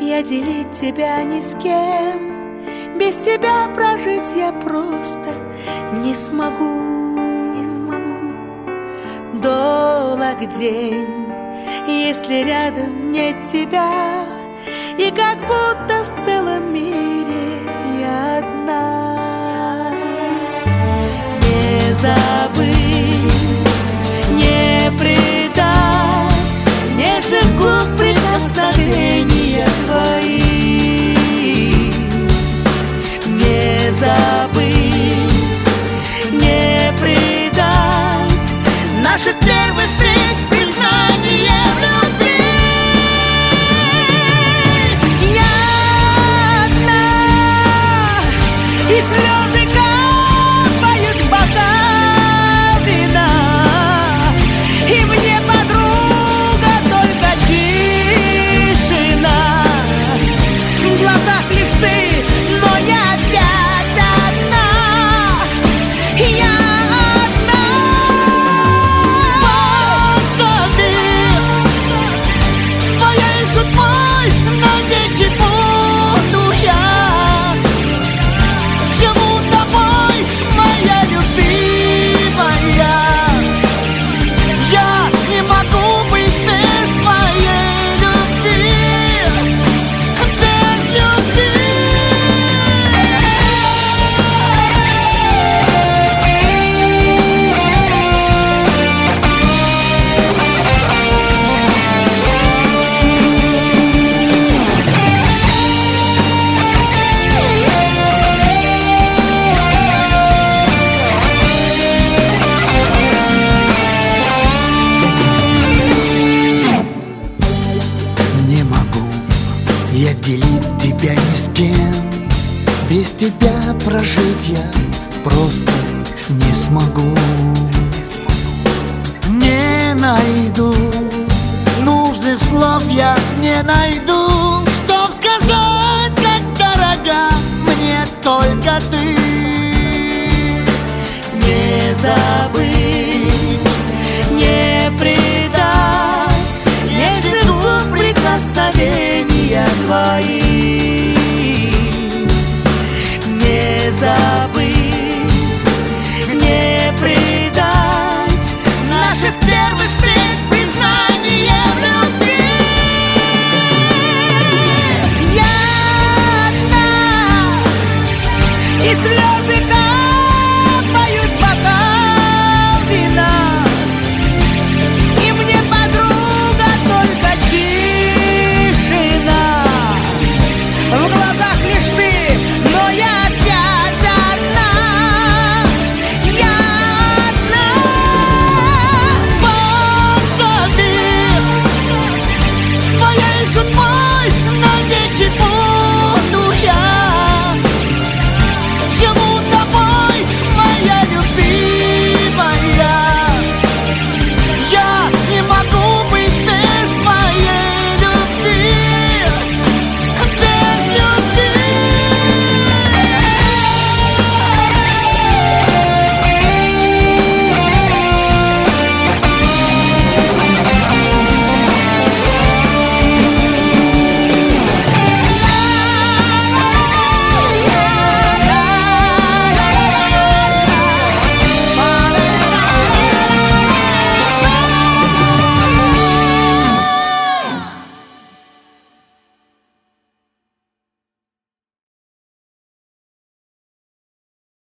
я делить тебя ни с кем. Без тебя прожить я просто не смогу. Долг день, если рядом нет тебя, и как будто в целом мире я одна. Не забыть, не предать нежных губ прикосновения твои. Не забыть, не предать наших первых встреч, признание в любви. Я одна, и слезы капают в бокал вина, и мне подруга только тишина. В глазах лишь ты, но я опять одна. Я одна. Позови, твоей судьбой навеки буду я. Живу тобой, моя любимая. Я не могу быть без твоей любви, без любви. Не могу я делить тебя ни с кем. Без тебя прожить я просто не смогу. Не найду нужных слов, я не найду